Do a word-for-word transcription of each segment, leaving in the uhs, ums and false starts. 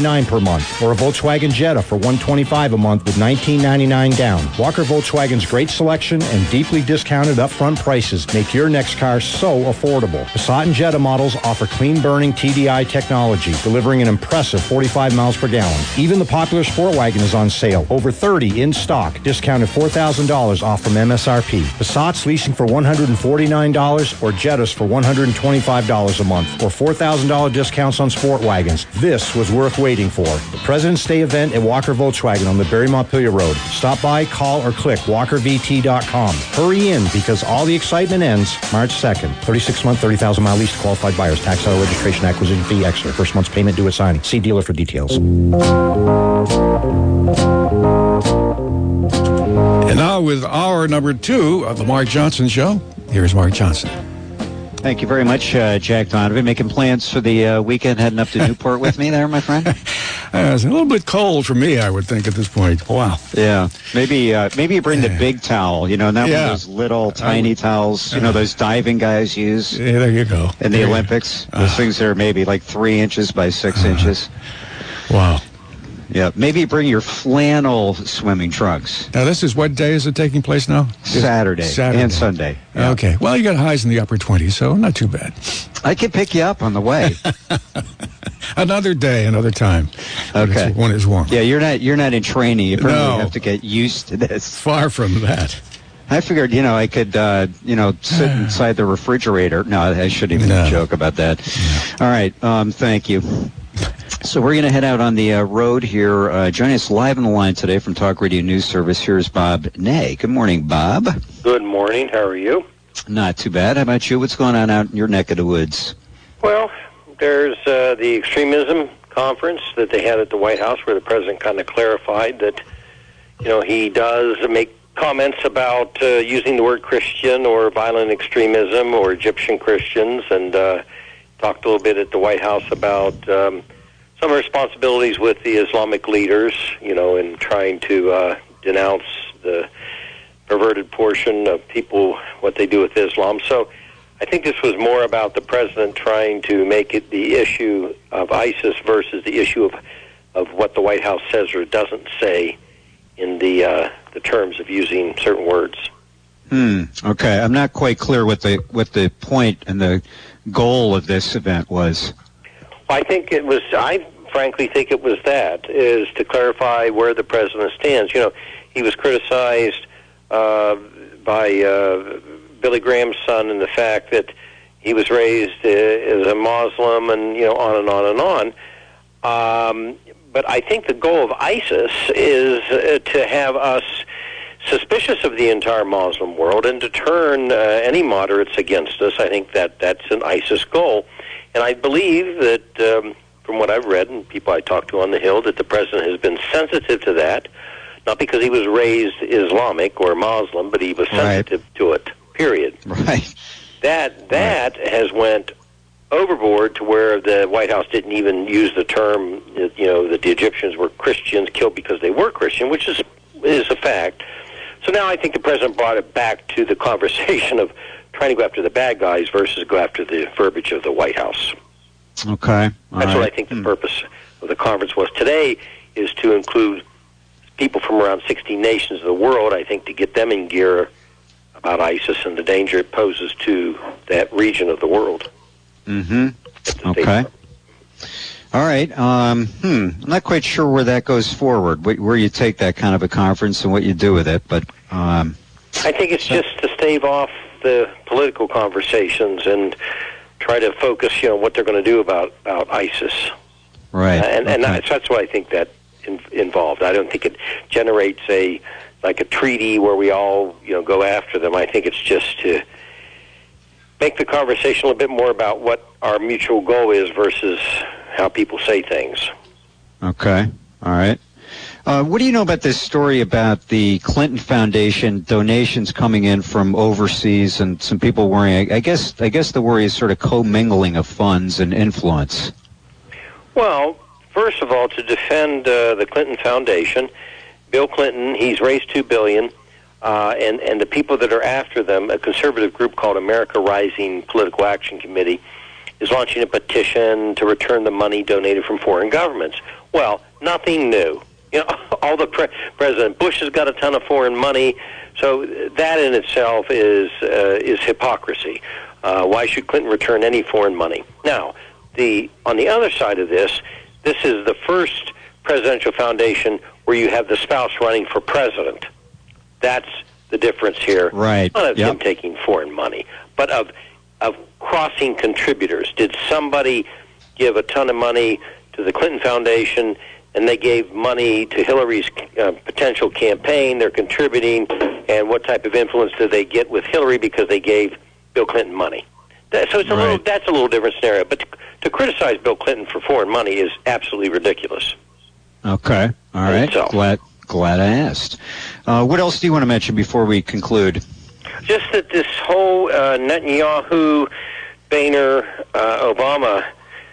fifty-nine per month, or a Volkswagen Jetta for one hundred twenty-five a month with nineteen ninety-nine down. Walker Volkswagen's great selection and deeply discounted upfront prices make your next car so affordable. Passat and Jetta models offer clean-burning T D I technology, delivering an impressive forty-five miles per gallon. Even the popular Sport Wagon is on sale. Over thirty in stock, discounted four thousand dollars off from M S R P. Passat's leasing for one hundred forty-nine dollars or Jettas for one hundred twenty-five dollars a month, or four thousand dollars discounts on Sport Wagons. This was worth waiting for. The President's Day event at Walker Volkswagen on the Barry Montpelier Road. Stop by, call, or click walker v t dot com. Hurry in because all the excitement ends March second. thirty-six month, thirty thousand mile lease to qualified buyers. Tax title registration acquisition fee extra. First month's payment due at signing. See dealer for details. And now with our number two of the Mark Johnson Show, here's Mark Johnson. Thank you very much, uh, Jack Donovan. Making plans for the uh, weekend, heading up to Newport with me there, my friend? Uh, it's a little bit cold for me, I would think, at this point. Wow. Yeah. Maybe uh, maybe you bring the big towel, you know, not yeah. one of those little tiny towels, you know, those diving guys use. Yeah, there you go. In the there Olympics. Those uh, things that are maybe like three inches by six uh, inches. Wow. Yeah, maybe bring your flannel swimming trunks. Now, this is what day is it taking place now? Saturday, Saturday. and Sunday. Yeah. Okay. Well, you got highs in the upper twenties, so not too bad. I can pick you up on the way. Another day, another time. Okay. When it's, when it's warm. Yeah, you're not you're not in training. You probably no. have to get used to this. Far from that. I figured, you know, I could, uh, you know, sit inside the refrigerator. No, I shouldn't even no. joke about that. No. All right. Um, thank you. So we're going to head out on the uh, road here. Uh, joining us live on the line today from Talk Radio News Service, here's Bob Ney. Good morning, Bob. Good morning. How are you? Not too bad. How about you? What's going on out in your neck of the woods? Well, there's uh, the extremism conference that they had at the White House where the president kind of clarified that, you know, he does make comments about uh, using the word Christian or violent extremism or Egyptian Christians, and uh, talked a little bit at the White House about um, some responsibilities with the Islamic leaders, you know, in trying to uh, denounce the perverted portion of people, what they do with Islam. So I think this was more about the president trying to make it the issue of ISIS versus the issue of, of what the White House says or doesn't say in the uh, the terms of using certain words. Hmm. Okay. I'm not quite clear what the what the point and the goal of this event was. I think it was, I frankly think it was that, is to clarify where the president stands. You know, he was criticized uh, by uh, Billy Graham's son in the fact that he was raised uh, as a Muslim and, you know, on and on and on. Um, but I think the goal of ISIS is uh, to have us suspicious of the entire Muslim world and to turn uh, any moderates against us. I think that that's an ISIS goal. And I believe that, um, from what I've read and people I talked to on the Hill, that the president has been sensitive to that, not because he was raised Islamic or Muslim, but he was sensitive right. to it, period. Right. That that right. has went overboard to where the White House didn't even use the term, you know, that the Egyptians were Christians killed because they were Christian, which is is a fact. So now I think the president brought it back to the conversation of trying to go after the bad guys versus go after the verbiage of the White House. Okay. That's All right. what I think the mm. purpose of the conference was today, is to include people from around sixty nations of the world, I think, to get them in gear about ISIS and the danger it poses to that region of the world. Mm-hmm. Okay. All right. Um, hmm. I'm not quite sure where that goes forward, where you take that kind of a conference and what you do with it, but... Um, I think it's just to stave off the political conversations and try to focus, you know, what they're going to do about, about ISIS. Right. Uh, and okay. and that's, that's what I think that in, involved. I don't think it generates a like a treaty where we all, you know, go after them. I think it's just to make the conversation a little bit more about what our mutual goal is versus how people say things. Okay. All right. Uh, what do you know about this story about the Clinton Foundation donations coming in from overseas and some people worrying? I guess I guess the worry is sort of commingling of funds and influence. Well, first of all, to defend uh, the Clinton Foundation, Bill Clinton, he's raised two billion dollars, uh, and and the people that are after them, a conservative group called America Rising Political Action Committee, is launching a petition to return the money donated from foreign governments. Well, nothing new. You know, all the pre- President Bush has got a ton of foreign money, so that in itself is uh, is hypocrisy. Uh, why should Clinton return any foreign money? Now, the on the other side of this, this is the first presidential foundation where you have the spouse running for president. That's the difference here. Right. Not of yep. him taking foreign money, but of of crossing contributors. Did somebody give a ton of money to the Clinton Foundation, and they gave money to Hillary's uh, potential campaign? They're contributing, and what type of influence did they get with Hillary because they gave Bill Clinton money? That, so it's a right. little, that's a little different scenario. But to, to criticize Bill Clinton for foreign money is absolutely ridiculous. Okay. All right. So, glad glad I asked. Uh, what else do you want to mention before we conclude? Just that this whole uh, Netanyahu, Boehner, uh, Obama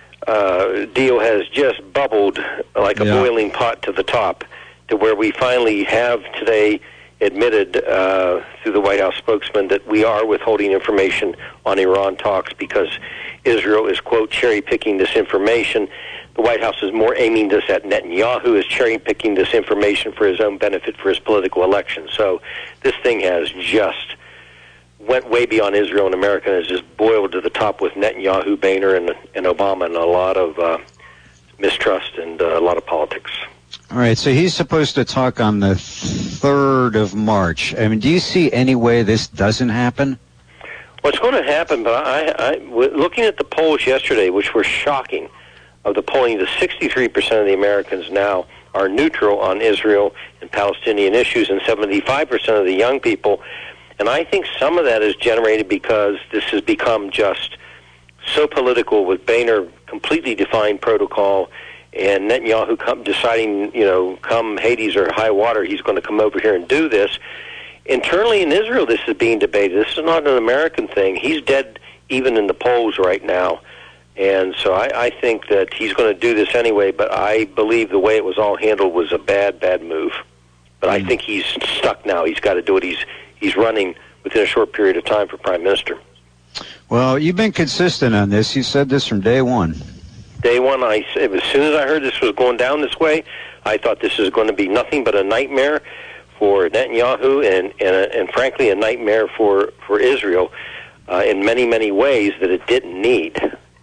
uh, deal has just bubbled like a yeah. boiling pot to the top, to where we finally have today admitted uh, through the White House spokesman that we are withholding information on Iran talks because Israel is, quote, cherry-picking this information. The White House is more aiming this at Netanyahu, is cherry-picking this information for his own benefit for his political election. So this thing has just went way beyond Israel and America and has just boiled to the top with Netanyahu, Boehner, and, and Obama, and a lot of uh, mistrust and uh, a lot of politics. All right, so he's supposed to talk on the third of March. I mean, do you see any way this doesn't happen? What's going to happen, but I, I, looking at the polls yesterday, which were shocking, of the polling, the sixty-three percent of the Americans now are neutral on Israel and Palestinian issues, and seventy-five percent of the young people. And I think some of that is generated because this has become just so political, with Boehner completely defined protocol, and Netanyahu come deciding, you know, come Hades or high water, he's going to come over here and do this. Internally in Israel, this is being debated. This is not an American thing. He's dead even in the polls right now. And so I, I think that he's going to do this anyway, but I believe the way it was all handled was a bad, bad move. But I think he's stuck now. He's got to do it. He's, he's running within a short period of time for prime minister. Well, you've been consistent on this. You said this from day one. Day one, I, as soon as I heard this was going down this way, I thought this is going to be nothing but a nightmare for Netanyahu and, and, and frankly, a nightmare for, for Israel uh, in many, many ways that it didn't need.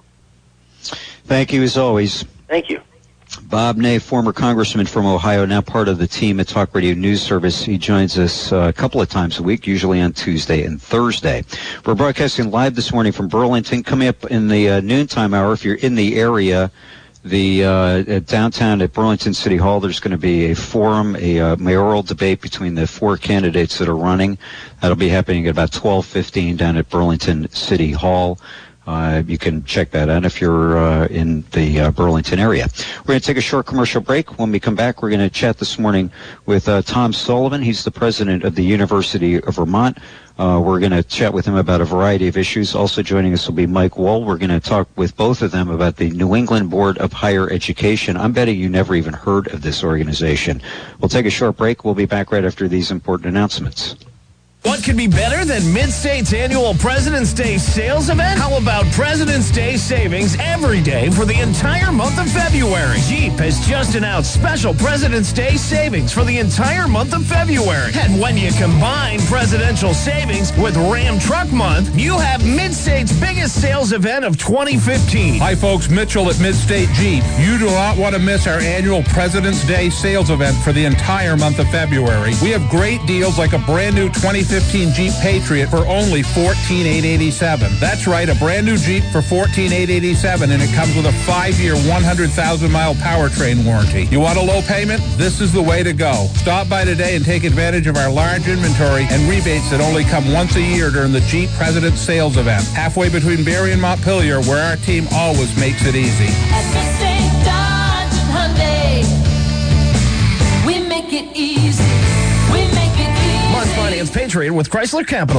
Thank you, as always. Thank you. Bob Ney, former congressman from Ohio, now part of the team at Talk Radio News Service. He joins us uh, a couple of times a week, usually on Tuesday and Thursday. We're broadcasting live this morning from Burlington. Coming up in the uh, noontime hour, if you're in the area, the uh, at downtown at Burlington City Hall, there's going to be a forum, a uh, mayoral debate between the four candidates that are running. That'll be happening at about twelve fifteen down at Burlington City Hall. Uh, you can check that out if you're uh, in the uh, Burlington area. We're going to take a short commercial break. When we come back, we're going to chat this morning with uh, Tom Sullivan. He's the president of the University of Vermont. Uh, we're going to chat with him about a variety of issues. Also joining us will be Mike Wohl. We're going to talk with both of them about the New England Board of Higher Education. I'm betting you never even heard of this organization. We'll take a short break. We'll be back right after these important announcements. What could be better than Mid-State's annual President's Day sales event? How about President's Day savings every day for the entire month of February? Jeep has just announced special President's Day savings for the entire month of February. And when you combine presidential savings with Ram Truck Month, you have Mid-State's biggest sales event of twenty fifteen. Hi, folks. Mitchell at Mid-State Jeep. You do not want to miss our annual President's Day sales event for the entire month of February. We have great deals like a brand new twenty fifteen Jeep Patriot for only fourteen thousand eight hundred eighty-seven dollars. That's right, a brand new Jeep for fourteen thousand eight hundred eighty-seven dollars, and it comes with a five-year, one hundred thousand mile powertrain warranty. You want a low payment? This is the way to go. Stop by today and take advantage of our large inventory and rebates that only come once a year during the Jeep President's Sales Event, halfway between Barrie and Montpelier, where our team always makes it easy. At Mid-State Dodge and Hyundai, we make it easy. We make it easy. Month Finance Patriot with Chrysler Capital.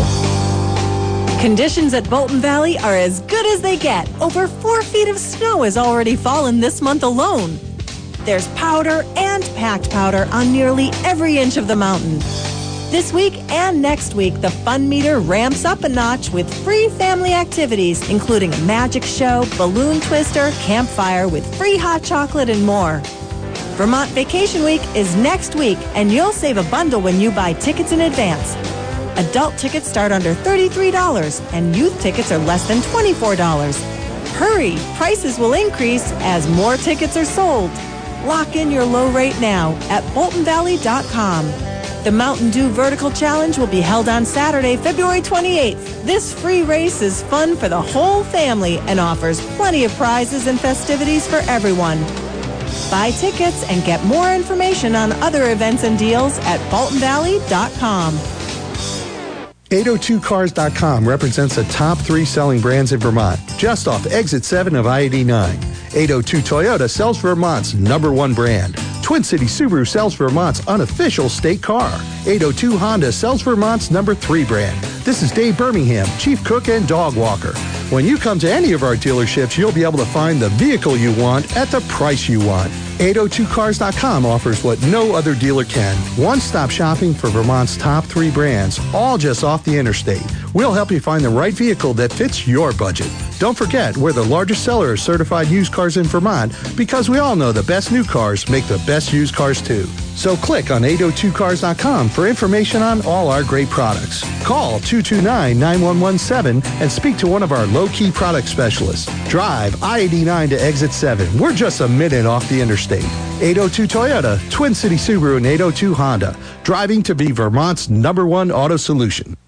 Conditions at Bolton Valley are as good as they get. Over four feet of snow has already fallen this month alone. There's powder and packed powder on nearly every inch of the mountain. This week and next week, the fun meter ramps up a notch with free family activities, including a magic show, balloon twister, campfire with free hot chocolate, and more. Vermont Vacation Week is next week, and you'll save a bundle when you buy tickets in advance. Adult tickets start under thirty-three dollars, and youth tickets are less than twenty-four dollars. Hurry! Prices will increase as more tickets are sold. Lock in your low rate now at bolton valley dot com. The Mountain Dew Vertical Challenge will be held on Saturday, February twenty-eighth. This free race is fun for the whole family and offers plenty of prizes and festivities for everyone. Buy tickets and get more information on other events and deals at bolton valley dot com. eight oh two cars dot com represents the top three selling brands in Vermont, just off exit seven of I eighty-nine. eight oh two Toyota sells Vermont's number one brand. Twin City Subaru sells Vermont's unofficial state car. eight oh two Honda sells Vermont's number three brand. This is Dave Birmingham, chief cook and dog walker. When you come to any of our dealerships, you'll be able to find the vehicle you want at the price you want. eight oh two cars dot com offers what no other dealer can. One-stop shopping for Vermont's top three brands, all just off the interstate. We'll help you find the right vehicle that fits your budget. Don't forget, we're the largest seller of certified used cars in Vermont because we all know the best new cars make the best used cars too. So click on eight oh two cars dot com for information on all our great products. Call two two nine, nine one one seven and speak to one of our low-key product specialists. Drive I eighty-nine to exit seven. We're just a minute off the interstate. eight oh two Toyota, Twin City Subaru, and eight oh two Honda. Driving to be Vermont's number one auto solution.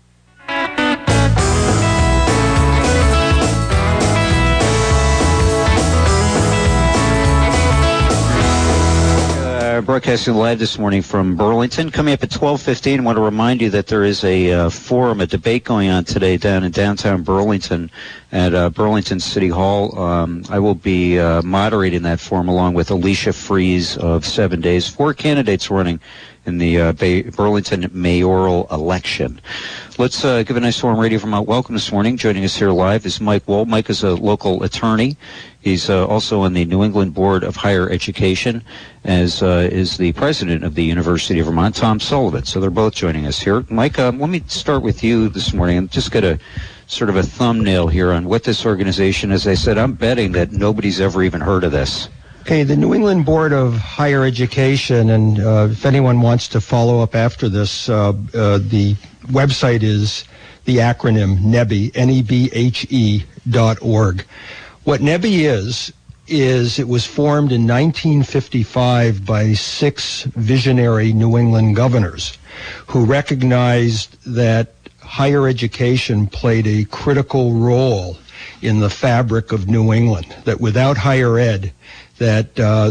Broadcasting live this morning from Burlington. Coming up at twelve fifteen, I want to remind you that there is a uh, forum, a debate going on today down in downtown Burlington at uh, Burlington City Hall. Um, I will be uh, moderating that forum along with Alicia Fries of Seven Days. Four candidates running in the uh, Bay- Burlington mayoral election. Let's uh, give a nice warm radio from Mount Welcome this morning. Joining us here live is Mike Wold. Mike is a local attorney. He's uh, also on the New England Board of Higher Education, as uh, is the president of the University of Vermont, Tom Sullivan. So they're both joining us here. Mike, uh, let me start with you this morning and just get a sort of a thumbnail here on what this organization is. I said, I'm betting that nobody's ever even heard of this. Okay, the New England Board of Higher Education, and uh, if anyone wants to follow up after this, uh, uh, the website is the acronym NEBHE, N E B H E dot org. What NEBHE is, is it was formed in nineteen fifty-five by six visionary New England governors who recognized that higher education played a critical role in the fabric of New England, that without higher ed, that uh,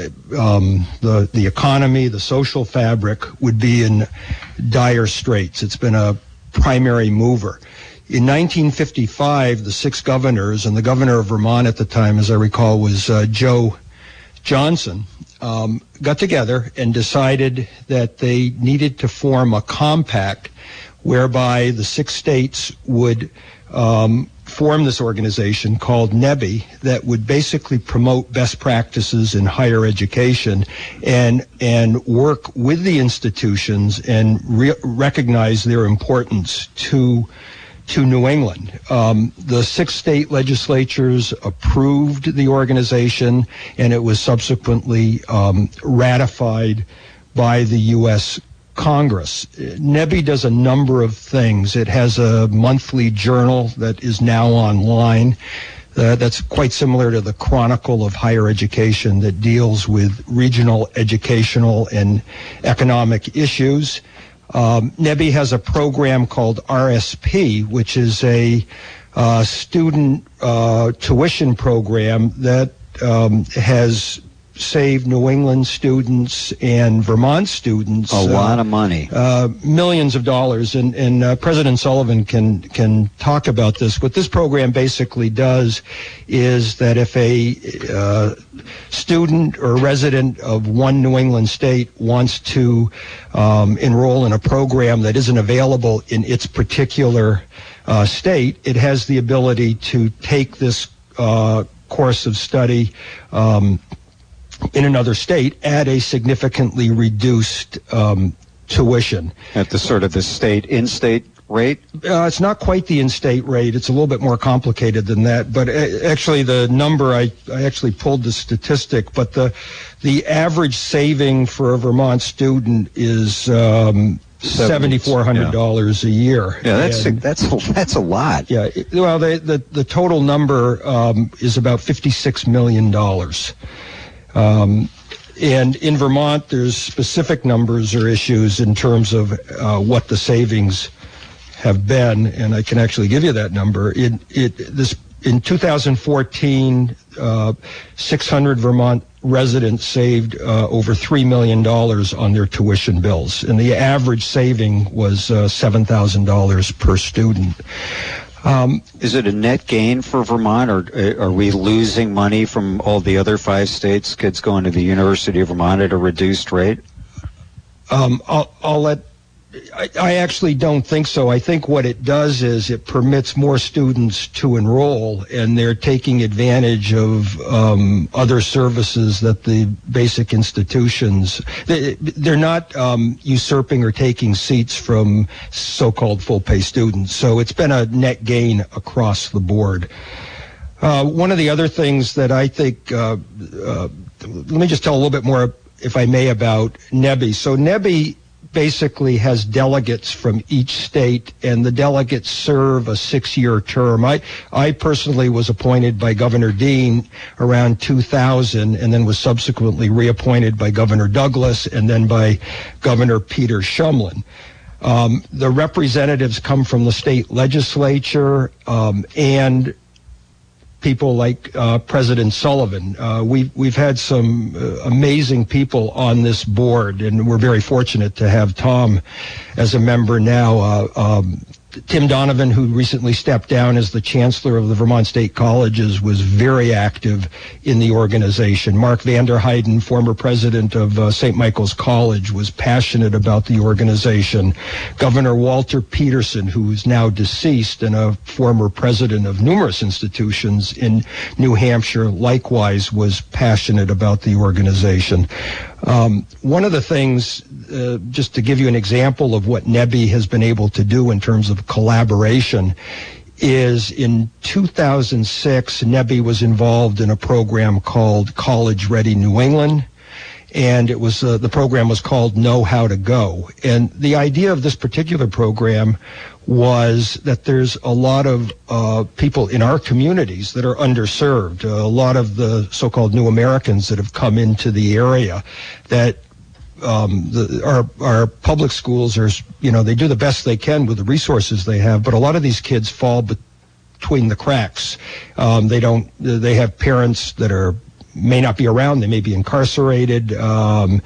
um, the the economy, the social fabric would be in dire straits. It's been a primary mover. In nineteen fifty-five, the six governors, and the governor of Vermont at the time, as I recall, was uh, Joe Johnson, um, got together and decided that they needed to form a compact whereby the six states would um, form this organization called NEBHE that would basically promote best practices in higher education and and work with the institutions and re- recognize their importance to to New England. Um, the six state legislatures approved the organization, and it was subsequently um, ratified by the U S Congress. NEBHE does a number of things. It has a monthly journal that is now online uh, that's quite similar to the Chronicle of Higher Education that deals with regional educational and economic issues. Um, NEBHE has a program called R S P, which is a uh, student uh, tuition program that um, has saved New England students and Vermont students a lot uh, of money, uh, millions of dollars. And, and uh, President Sullivan can can talk about this. What this program basically does is that if a uh, student or resident of one New England state wants to um, enroll in a program that isn't available in its particular uh, state, it has the ability to take this uh, course of study um, in another state at a significantly reduced um, tuition. At the sort of the state, in-state rate? Uh, it's not quite the in-state rate. It's a little bit more complicated than that. But uh, actually, the number I, I actually pulled the statistic. But the the average saving for a Vermont student is um, seventy-four hundred dollars yeah. a year. Yeah, that's and, a, that's a, that's a lot. Yeah. It, well, the, the the total number um, is about fifty-six million dollars. Um, And in Vermont, there's specific numbers or issues in terms of uh, what the savings have been, and I can actually give you that number. It, it, this, in two thousand fourteen, uh, six hundred Vermont residents saved uh, over three million dollars on their tuition bills, and the average saving was uh, seven thousand dollars per student. Um, Is it a net gain for Vermont, or are we losing money from all the other five states, kids going to the University of Vermont at a reduced rate? Um, I'll, I'll let, I, I actually don't think so. I think what it does is it permits more students to enroll, and they're taking advantage of um, other services that the basic institutions, they, they're not um, usurping or taking seats from so-called full-pay students. So it's been a net gain across the board. Uh, one of the other things that I think, uh, uh, let me just tell a little bit more, if I may, about NEBI. So NEBI basically has delegates from each state, and the delegates serve a six-year term. I, I personally was appointed by Governor Dean around two thousand, and then was subsequently reappointed by Governor Douglas and then by Governor Peter Shumlin. Um, the representatives come from the state legislature um, and people like uh, President Sullivan. Uh, we've, we've had some uh, amazing people on this board, and we're very fortunate to have Tom as a member now. Uh, um, Tim Donovan, who recently stepped down as the Chancellor of the Vermont State Colleges, was very active in the organization. Mark Vanderheiden, former president of uh, Saint Michael's College, was passionate about the organization. Governor Walter Peterson, who is now deceased and a former president of numerous institutions in New Hampshire, likewise was passionate about the organization. Um, one of the things, uh, just to give you an example of what NEBI has been able to do in terms of collaboration, is in two thousand six, NEBI was involved in a program called College Ready New England, and it was uh, the program was called Know How to Go. And the idea of this particular program was that there's a lot of uh, people in our communities that are underserved, uh, a lot of the so-called new Americans that have come into the area, that um, the, our, our public schools are, you know, they do the best they can with the resources they have, but a lot of these kids fall between the cracks. Um, they don't, they have parents that are, may not be around, they may be incarcerated. Um,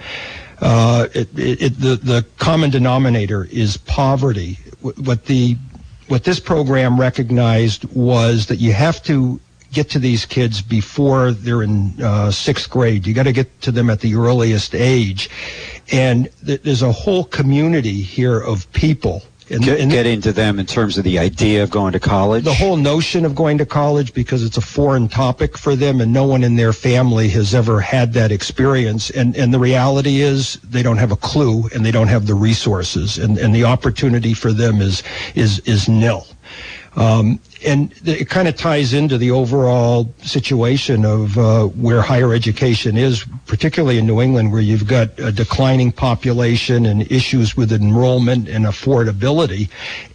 uh, it, it, it, the, the common denominator is poverty. What the what this program recognized was that you have to get to these kids before they're in uh, sixth grade. You got to get to them at the earliest age, and th- there's a whole community here of people. And, get, and get into them in terms of the idea of going to college? The whole notion of going to college, because it's a foreign topic for them, and no one in their family has ever had that experience. And, and the reality is they don't have a clue, and they don't have the resources, and, and the opportunity for them is is is nil. Um, and it kind of ties into the overall situation of uh, where higher education is, particularly in New England, where you've got a declining population and issues with enrollment and affordability.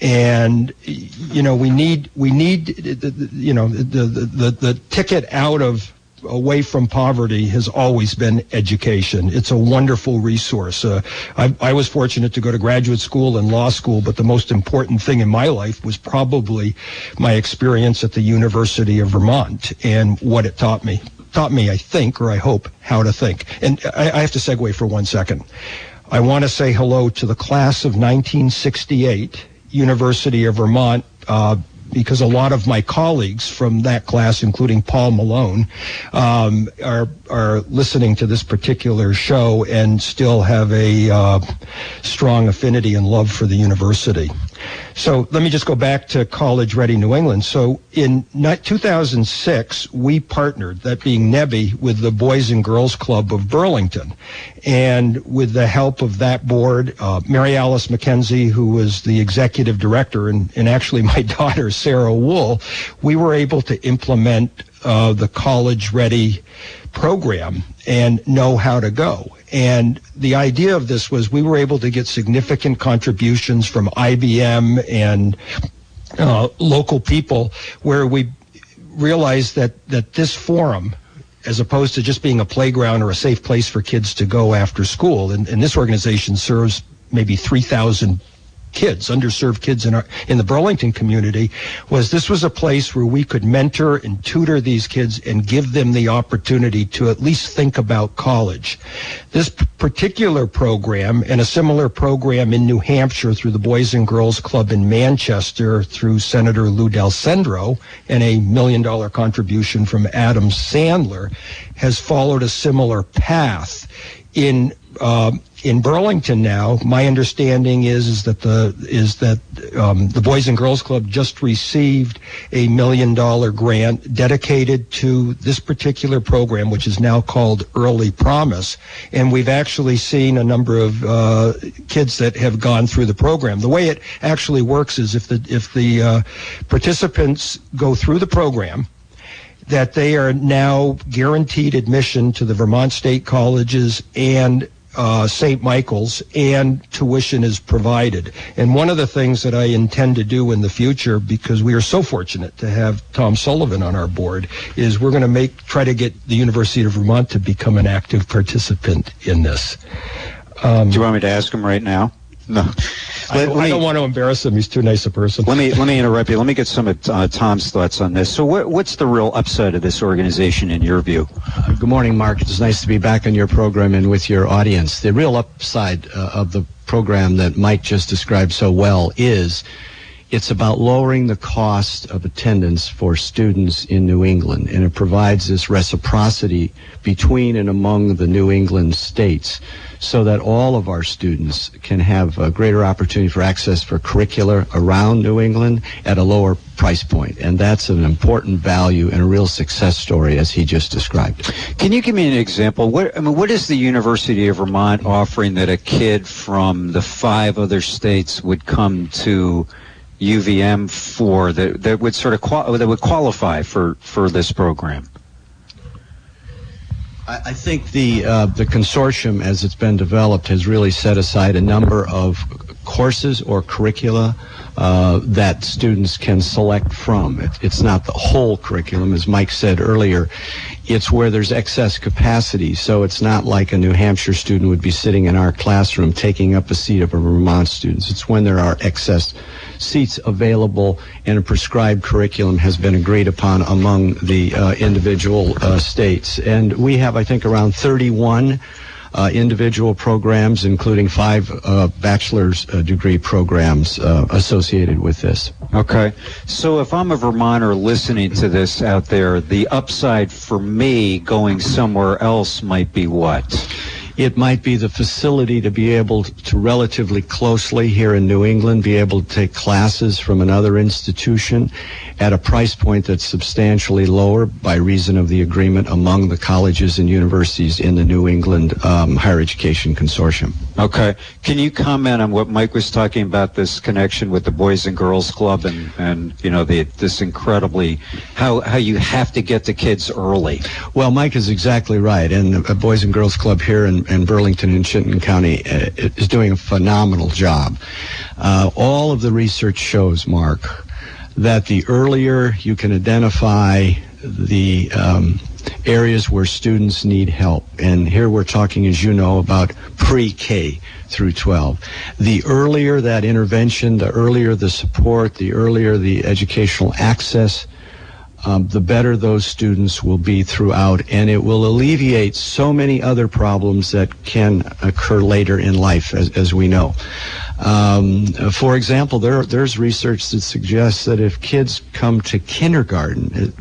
And, you know, we need, we need, you know, the, the, the, the ticket out of away from poverty has always been education. It's a wonderful resource. Uh, I, I was fortunate to go to graduate school and law school, but the most important thing in my life was probably my experience at the University of Vermont and what it taught me. Taught me, I think, or I hope, how to think. And I, I have to segue for one second. I want to say hello to the class of nineteen sixty-eight, University of Vermont, uh, because a lot of my colleagues from that class, including Paul Malone, um, are are listening to this particular show and still have a uh, strong affinity and love for the university. So let me just go back to College Ready New England. So in two thousand six, we partnered, that being NEBI, with the Boys and Girls Club of Burlington. And with the help of that board, uh, Mary Alice McKenzie, who was the executive director, and, and actually my daughter, Sarah Wool, we were able to implement uh, the College Ready program and know how to go. And the idea of this was we were able to get significant contributions from I B M and uh, local people, where we realized that, that this forum, as opposed to just being a playground or a safe place for kids to go after school, and, and this organization serves maybe three thousand kids, underserved kids in our in the Burlington community, was this was a place where we could mentor and tutor these kids and give them the opportunity to at least think about college. This p- particular program, and a similar program in New Hampshire through the Boys and Girls Club in Manchester through Senator Lou Del Cendro, and a million dollar contribution from Adam Sandler, has followed a similar path. In uh, in Burlington now, my understanding is is that the is that um, the Boys and Girls Club just received a million dollar grant dedicated to this particular program, which is now called Early Promise, and we've actually seen a number of uh, kids that have gone through the program. The way it actually works is if the if the uh, participants go through the program, that they are now guaranteed admission to the Vermont State Colleges and uh, Saint Michael's, and tuition is provided. And one of the things that I intend to do in the future, because we are so fortunate to have Tom Sullivan on our board, is we're going to make try to get the University of Vermont to become an active participant in this. Um, Do you want me to ask him right now? No. I, Let, I let don't me, want to embarrass him. He's too nice a person. Let me let me interrupt you. Let me get some of uh, Tom's thoughts on this. So, what, what's the real upside of this organization in your view? Uh, good morning, Mark. It's nice to be back on your program and with your audience. The real upside uh, of the program that Mike just described so well is it's about lowering the cost of attendance for students in New England, and it provides this reciprocity between and among the New England states, so that all of our students can have a greater opportunity for access for curricula around New England at a lower price point. And that's an important value and a real success story, as he just described. Can you give me an example? What I mean, what is the University of Vermont offering that a kid from the five other states would come to U V M for, that that would sort of qual- that would qualify for, for this program? I think the uh, the consortium, as it's been developed, has really set aside a number of courses or curricula uh, that students can select from. It, it's not the whole curriculum, as Mike said earlier. It's where there's excess capacity, so it's not like a New Hampshire student would be sitting in our classroom taking up a seat of a Vermont student. It's when there are excess seats available and a prescribed curriculum has been agreed upon among the uh, individual uh, states. And we have, I think, around thirty-one uh, individual programs, including five uh, bachelor's uh, degree programs uh, associated with this. Okay. So if I'm a Vermonter listening to this out there, the upside for me going somewhere else might be what? It might be the facility to be able to relatively closely here in New England be able to take classes from another institution at a price point that's substantially lower by reason of the agreement among the colleges and universities in the New England um, Higher Education Consortium. Okay. Can you comment on what Mike was talking about, this connection with the Boys and Girls Club, and, and you know, the, this incredibly, how, how you have to get the kids early? Well, Mike is exactly right. And the Boys and Girls Club here in, in Burlington and Chittenden County uh, is doing a phenomenal job. Uh, all of the research shows, Mark, that the earlier you can identify the um, areas where students need help, and here we're talking, as you know, about pre-K through twelve. The earlier that intervention, the earlier the support, the earlier the educational access, um, the better those students will be throughout, and it will alleviate so many other problems that can occur later in life, as, as we know. Um, for example, there there's research that suggests that if kids come to kindergarten, it,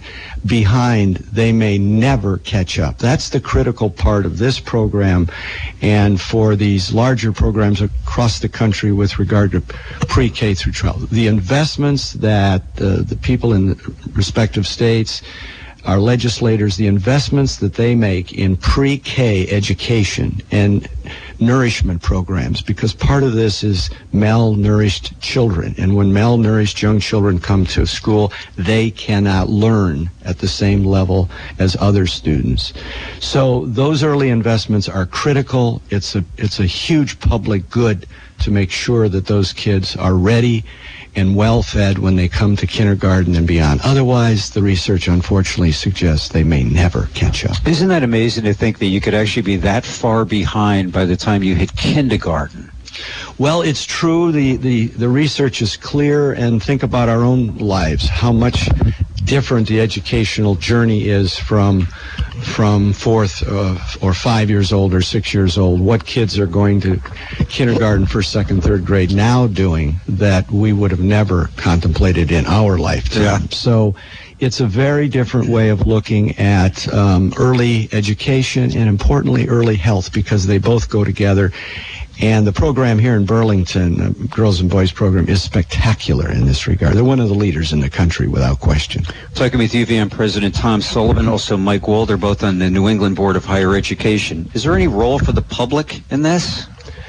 behind, they may never catch up. That's the critical part of this program and for these larger programs across the country with regard to pre-K through twelve. The investments that uh, the people in the respective states, our legislators, the investments that they make in pre-K education and nourishment programs, because part of this is malnourished children. And when malnourished young children come to school, they cannot learn at the same level as other students. So those early investments are critical. It's a, it's a huge public good to make sure that those kids are ready and well-fed when they come to kindergarten and beyond. Otherwise, the research unfortunately suggests they may never catch up. Isn't that amazing to think that you could actually be that far behind by the time you hit kindergarten? Well, it's true. The, the, the research is clear, and think about our own lives, how much different the educational journey is from from fourth uh, or five years old or six years old. What kids are going to kindergarten, first, second, third grade now doing that we would have never contemplated in our lifetime. Yeah. So it's a very different way of looking at um, early education and, importantly, early health, because they both go together. And the program here in Burlington, uh, Girls and Boys program, is spectacular in this regard. They're one of the leaders in the country, without question. Talking with U V M President Tom Sullivan, also Mike Walder, both on the New England Board of Higher Education. Is there any role for the public in this?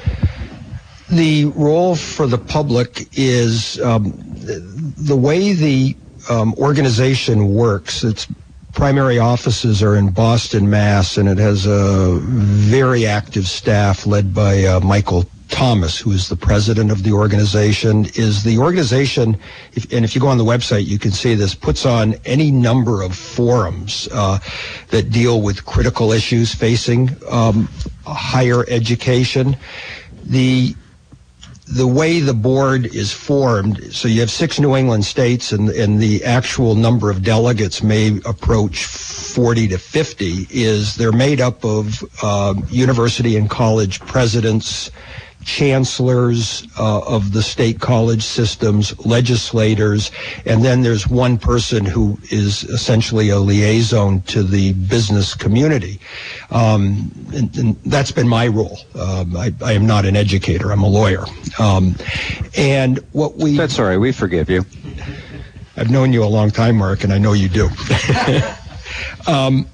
The role for the public is um, the way the um, organization works. Its primary offices are in Boston, Mass., and it has a very active staff led by uh, Michael Thomas, who is the president of the organization. Is the organization, if, and if you go on the website, you can see this, puts on any number of forums uh, that deal with critical issues facing um, higher education. The The way the board is formed, so you have six New England states, and, and the actual number of delegates may approach forty to fifty, is they're made up of uh, university and college presidents, chancellors uh, of the state college systems, legislators, and then there's one person who is essentially a liaison to the business community. Um, and, and that's been my role. Um, I, I am not an educator. I'm a lawyer. Um, and what we... That's all right. We forgive you. I've known you a long time, Mark, and I know you do. um,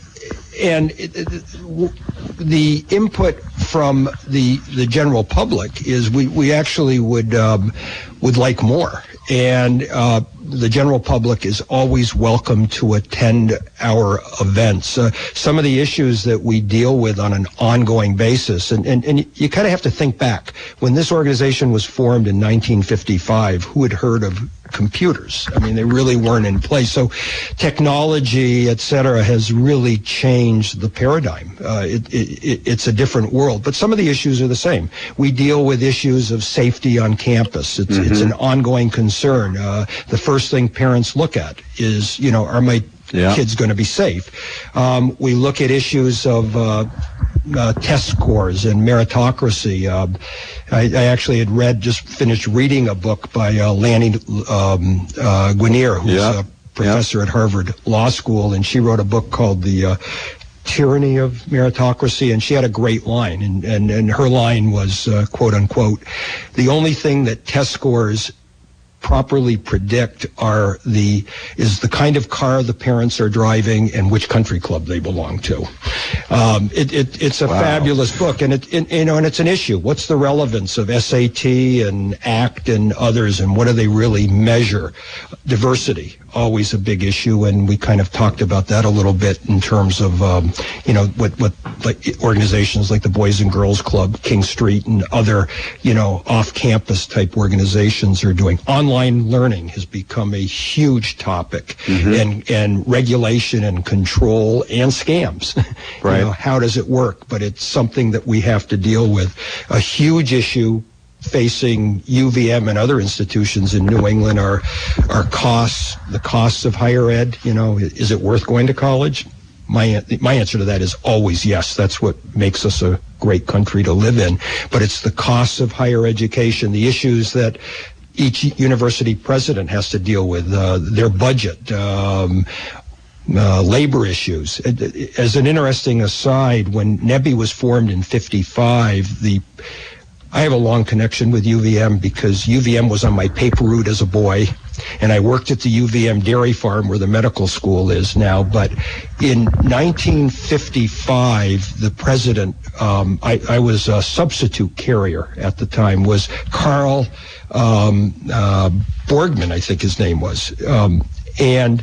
and it, it, w- the input from the the general public is we, we actually would um, would like more. And uh, the general public is always welcome to attend our events. Uh, some of the issues that we deal with on an ongoing basis, and, and, and you kind of have to think back. When this organization was formed in nineteen fifty-five, who had heard of computers? I mean, they really weren't in place. So technology, et cetera, has really changed the paradigm. Uh, it, it, it's a different world, but some of the issues are the same. We deal with issues of safety on campus. It's, mm-hmm. it's an ongoing concern. Uh, the first thing parents look at is, you know, are my yeah. kids going to be safe? Um, we look at issues of uh, uh, test scores and meritocracy. Uh, I, I actually had read, just finished reading a book by uh, Lanny um, uh, Guinier, who's yeah. a professor yeah. at Harvard Law School, and she wrote a book called The uh, Tyranny of Meritocracy, and she had a great line, and, and, and her line was, uh, quote unquote, the only thing that test scores properly predict are the is the kind of car the parents are driving and which country club they belong to. Um, it, it, it's a wow. fabulous book, and it, it you know, and it's an issue. What's the relevance of S A T and A C T and others, and what do they really measure? Diversity, always a big issue, and we kind of talked about that a little bit in terms of um, you know what what like organizations like the Boys and Girls Club, King Street, and other you know off-campus type organizations are doing. Online learning has become a huge topic, mm-hmm. and and regulation and control and scams. Right. You know, how does it work? But it's something that we have to deal with. A huge issue facing U V M and other institutions in New England are are costs, the costs of higher ed. You know, is it worth going to college? My my answer to that is always yes. That's what makes us a great country to live in. But it's the costs of higher education, the issues that each university president has to deal with, uh, their budget, um, uh, labor issues. As an interesting aside, when NEBI was formed in fifty-five, the I have a long connection with U V M because U V M was on my paper route as a boy, and I worked at the U V M dairy farm where the medical school is now. But in nineteen fifty-five, the president, um, I, I was a substitute carrier at the time, was Carl um, uh, Borgman, I think his name was. Um, and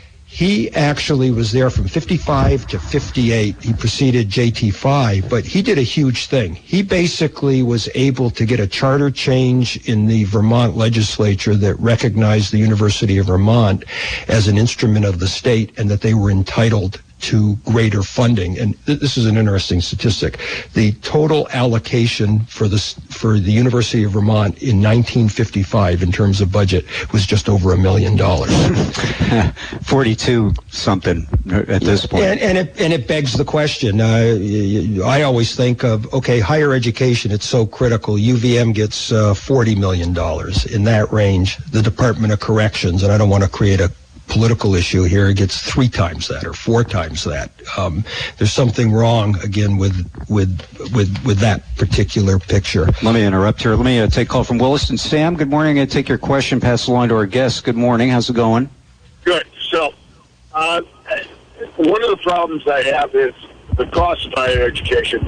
he actually was there from fifty-five to fifty-eight. He preceded J T five, but he did a huge thing. He basically was able to get a charter change in the Vermont legislature that recognized the University of Vermont as an instrument of the state and that they were entitled to greater funding. And th- this is an interesting statistic. The total allocation for the, for the University of Vermont in nineteen fifty-five in terms of budget was just over a million dollars. forty-two something at this point. And, and, it, and it begs the question. Uh, I always think of, okay, higher education, it's so critical. U V M gets uh, forty million dollars in that range. The Department of Corrections, and I don't want to create a political issue here, it gets three times that or four times that. Um, there's something wrong again with with with with that particular picture. Let me interrupt here. Let me uh, take a call from Williston. Sam, good morning. I take your question, pass it along to our guest. Good morning. How's it going? Good. So, uh, one of the problems I have is the cost of higher education,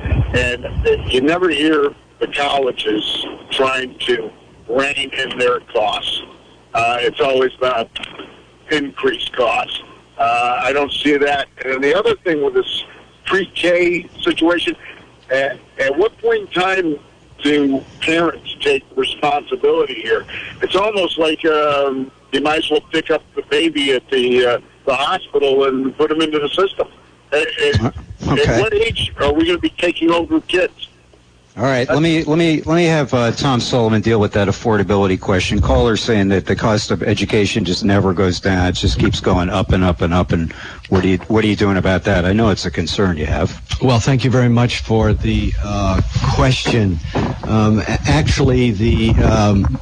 and you never hear the colleges trying to rein in their costs. Uh, it's always about increased costs. Uh, I don't see that. And the other thing with this pre-K situation, at, at what point in time do parents take responsibility here? It's almost like um, you might as well pick up the baby at the uh, the hospital and put them into the system. At, at, okay. at what age are we going to be taking over kids? All right, let me let me let me have uh, Tom Sullivan deal with that affordability question. Caller saying that the cost of education just never goes down; it just keeps going up and up and up. And what are you what are you doing about that? I know it's a concern you have. Well, thank you very much for the uh, question. Um, actually, the um,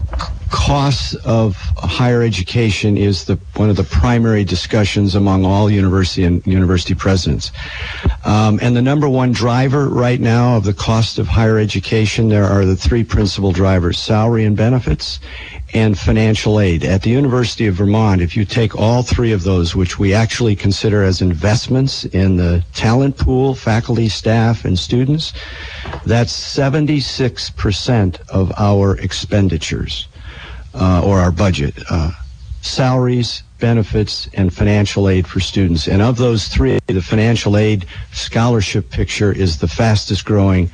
cost of higher education is the one of the primary discussions among all university and university presidents. Um, and the number one driver right now of the cost of higher education, there are the three principal drivers: salary and benefits and financial aid. At the University of Vermont, if you take all three of those, which we actually consider as investments in the talent pool, faculty, staff, and students, that's seventy-six percent of our expenditures. Uh, or our budget, uh, salaries, benefits, and financial aid for students. And of those three, the financial aid scholarship picture is the fastest growing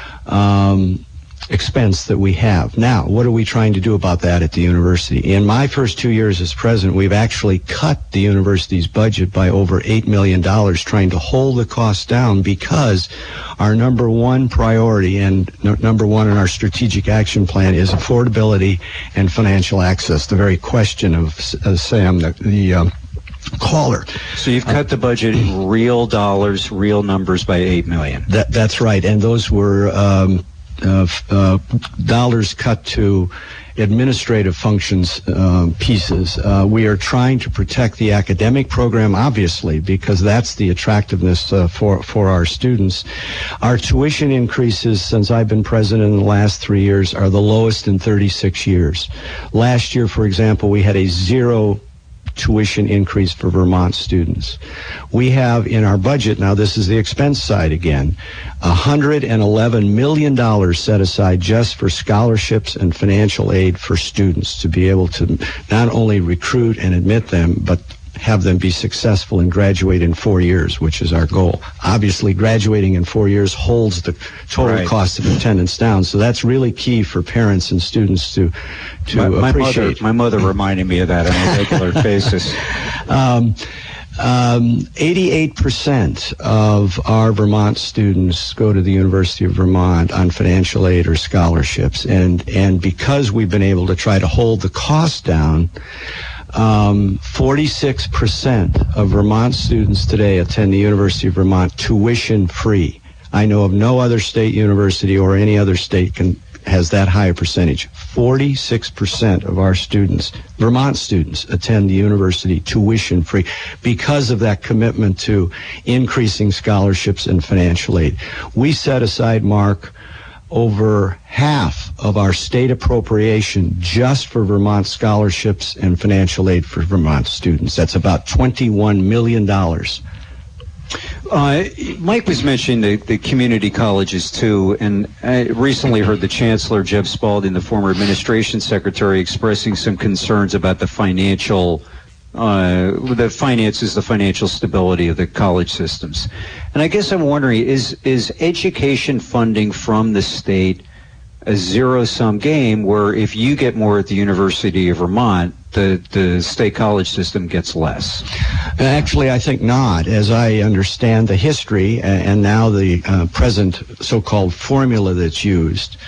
um, expense that we have. Now, what are we trying to do about that at the university? In my first two years as president, we've actually cut the university's budget by over eight million dollars, trying to hold the costs down, because our number one priority and n- number one in our strategic action plan is affordability and financial access, the very question of uh, Sam, the, the um, caller. So you've cut the budget in real dollars, real numbers by eight million dollars. That, that's right, and those were um, Uh, uh, dollars cut to administrative functions uh, pieces. Uh, we are trying to protect the academic program, obviously, because that's the attractiveness uh, for for our students. Our tuition increases since I've been president in the last three years are the lowest in thirty-six years. Last year, for example, we had a zero tuition increase for Vermont students. We have in our budget, now this is the expense side again, one hundred eleven million dollars set aside just for scholarships and financial aid for students to be able to not only recruit and admit them, but have them be successful and graduate in four years, which is our goal. Obviously, graduating in four years holds the total right. cost of attendance down, so that's really key for parents and students to to my, my appreciate. Mother, my mother reminded me of that on a regular basis. Um, um, eighty-eight percent of our Vermont students go to the University of Vermont on financial aid or scholarships, and and because we've been able to try to hold the cost down, Um, forty-six percent of Vermont students today attend the University of Vermont tuition free. I know of no other state university or any other state can has that high a percentage. forty-six percent of our students, Vermont students, attend the university tuition free because of that commitment to increasing scholarships and financial aid. We set aside, Mark, over half of our state appropriation just for Vermont scholarships and financial aid for Vermont students. That's about twenty-one million dollars. Uh, Mike was mentioning the, the community colleges, too, and I recently heard the Chancellor, Jeb Spalding, the former administration secretary, expressing some concerns about the financial Uh, the finances, the financial stability of the college systems. And I guess I'm wondering, is is education funding from the state a zero-sum game where if you get more at the University of Vermont, the, the state college system gets less? Actually, I think not. As I understand the history and now the uh, present so-called formula that's used,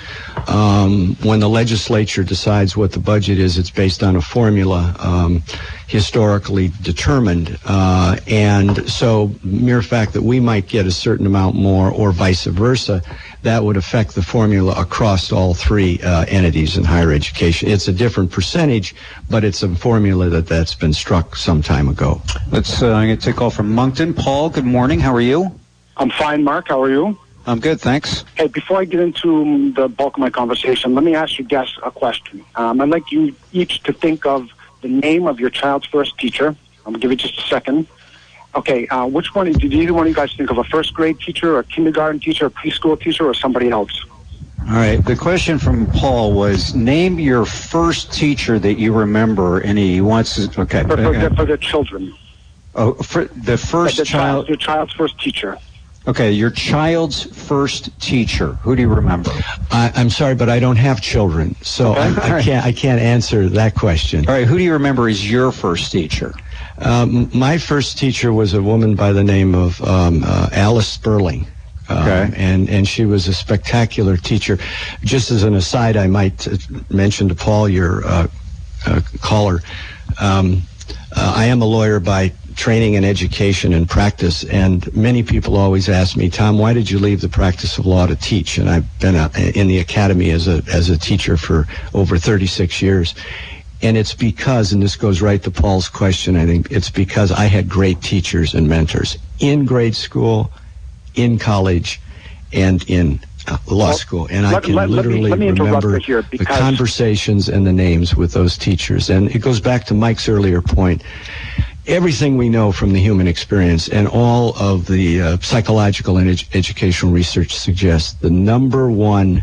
um, when the legislature decides what the budget is, it's based on a formula um, historically determined. Uh, and so mere fact that we might get a certain amount more or vice versa, that would affect the formula across all three uh, entities in higher education. It's a different percentage, but it's a formula that that's been struck some time ago. Let's. Uh, I'm going to take a call from Moncton. Paul, good morning. How are you? I'm fine, Mark. How are you? I'm good, thanks. Hey, before I get into the bulk of my conversation, let me ask you guests a question. Um, I'd like you each to think of the name of your child's first teacher. I'm going to give you just a second. Okay, uh, which one, did either one of you guys think of a first grade teacher, or a kindergarten teacher, a preschool teacher, or somebody else? All right, the question from Paul was, name your first teacher that you remember, and he wants to, okay. For, for, the, for their children. Oh, for the first the child. child. Your child's first teacher. Okay, your child's first teacher. Who do you remember? I, I'm sorry, but I don't have children, so Okay. I, I All can't. I can't answer that question. All right, who do you remember as your first teacher? Um, my first teacher was a woman by the name of um, uh, Alice Sperling. Um, Okay. and, and she was a spectacular teacher. Just as an aside, I might uh, mention to Paul, your uh, uh, caller, um, uh, I am a lawyer by training and education and practice, and many people always ask me, Tom, why did you leave the practice of law to teach? And I've been uh, in the academy as a as a teacher for over thirty-six years. And it's because, and this goes right to Paul's question, I think, it's because I had great teachers and mentors in grade school, in college, and in uh, law Well, school. And I let- can let- let me- literally let me interrupt remember you here, the because- conversations and the names with those teachers. And it goes back to Mike's earlier point. Everything we know from the human experience and all of the uh, psychological and ed- educational research suggests the number one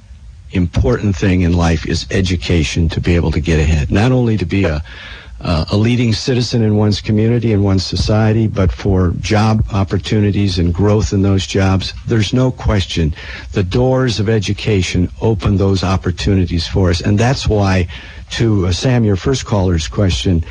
important thing in life is education, to be able to get ahead. Not only to be a uh, a leading citizen in one's community and one's society, but for job opportunities and growth in those jobs. There's no question the doors of education open those opportunities for us. And that's why, to uh, Sam, your first caller's question,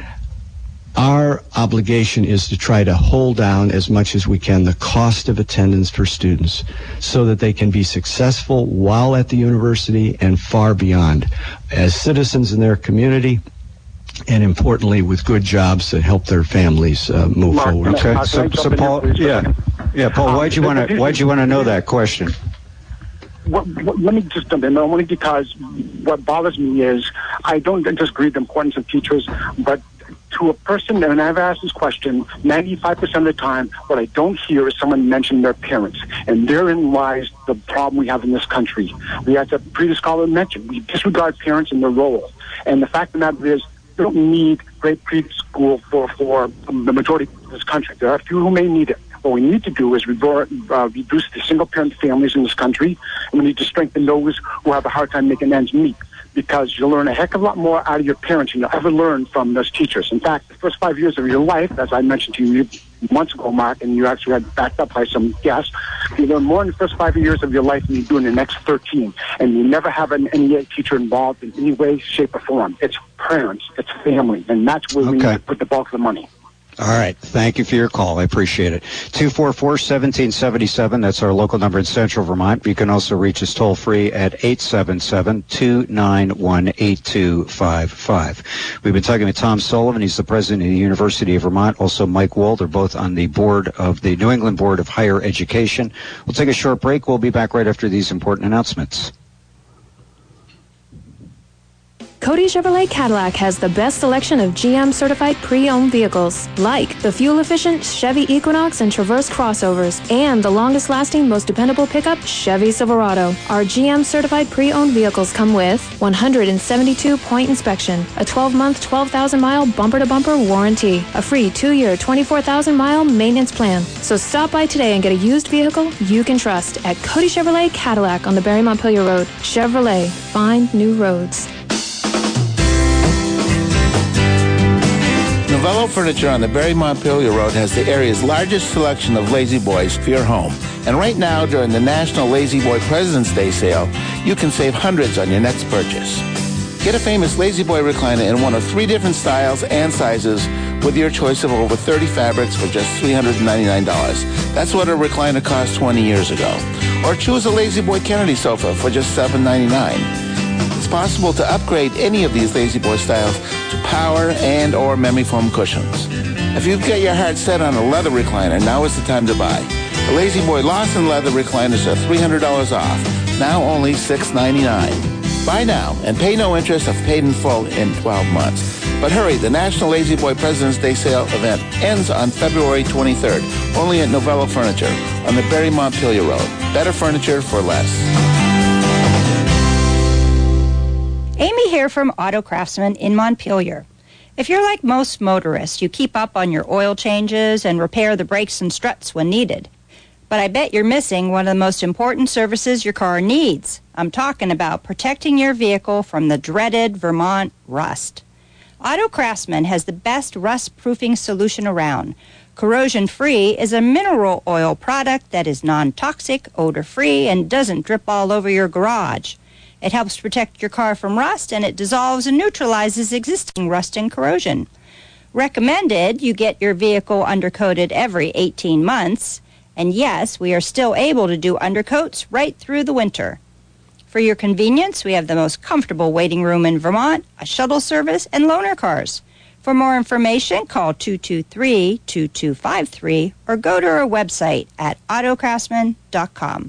our obligation is to try to hold down as much as we can the cost of attendance for students so that they can be successful while at the university and far beyond as citizens in their community, and importantly with good jobs that help their families uh, move Mark, forward. can I- Okay, so, so Paul, yeah, yeah, Paul, why'd you want to why'd you want to know that question? What, what, let me just jump in, only because what bothers me is I don't disagree with the importance of teachers, but to a person, and I've asked this question, ninety-five percent of the time, what I don't hear is someone mention their parents. And therein lies the problem we have in this country. We, as a previous caller mentioned, we disregard parents and their role. And the fact of the matter is, we don't need great preschool for, for the majority of this country. There are a few who may need it. What we need to do is revor- uh, reduce the single-parent families in this country, and we need to strengthen those who have a hard time making ends meet, because you'll learn a heck of a lot more out of your parents than you'll ever learn from those teachers. In fact, the first five years of your life, as I mentioned to you months ago, Mark, and you actually had backed up by some guests, you learn more in the first five years of your life than you do in the next thirteen. And you never have an N E A teacher involved in any way, shape, or form. It's parents, it's family, and that's where we Okay. need to put the bulk of the money. All right. Thank you for your call. I appreciate it. two four four, one seven seven seven. That's our local number in Central Vermont. You can also reach us toll free at eight seven seven, two nine one, eight two five five. We've been talking with Tom Sullivan. He's the president of the University of Vermont. Also Mike Wold. They're both on the board of the New England Board of Higher Education. We'll take a short break. We'll be back right after these important announcements. Cody Chevrolet Cadillac has the best selection of G M-certified pre-owned vehicles, like the fuel-efficient Chevy Equinox and Traverse crossovers, and the longest-lasting, most dependable pickup, Chevy Silverado. Our G M-certified pre-owned vehicles come with one hundred seventy-two point inspection, a twelve-month, twelve thousand mile bumper-to-bumper warranty, a free two-year, twenty-four thousand mile maintenance plan. So stop by today and get a used vehicle you can trust at Cody Chevrolet Cadillac on the Barry Montpelier Road. Chevrolet, find new roads. Novello Furniture on the Barry Montpelier Road has the area's largest selection of Lazy Boys for your home. And right now, during the National Lazy Boy President's Day sale, you can save hundreds on your next purchase. Get a famous Lazy Boy recliner in one of three different styles and sizes with your choice of over thirty fabrics for just three hundred ninety-nine dollars. That's what a recliner cost twenty years ago. Or choose a Lazy Boy Kennedy sofa for just seven ninety-nine. It's possible to upgrade any of these Lazy Boy styles to power and or memory foam cushions. If you've got your heart set on a leather recliner, now is the time to buy. The Lazy Boy Lawson leather recliners are three hundred dollars off, now only six ninety-nine. Buy now and pay no interest if paid in full in twelve months. But hurry, the National Lazy Boy President's Day sale event ends on February twenty-third, only at Novello Furniture on the Barry Montpelier Road. Better furniture for less. Amy here from Auto Craftsman in Montpelier. If you're like most motorists, you keep up on your oil changes and repair the brakes and struts when needed. But I bet you're missing one of the most important services your car needs. I'm talking about protecting your vehicle from the dreaded Vermont rust. Auto Craftsman has the best rust-proofing solution around. Corrosion-Free is a mineral oil product that is non-toxic, odor-free, and doesn't drip all over your garage. It helps protect your car from rust, and it dissolves and neutralizes existing rust and corrosion. Recommended, you get your vehicle undercoated every eighteen months. And yes, we are still able to do undercoats right through the winter. For your convenience, we have the most comfortable waiting room in Vermont, a shuttle service, and loaner cars. For more information, call two two three, two two five three or go to our website at auto craftsman dot com.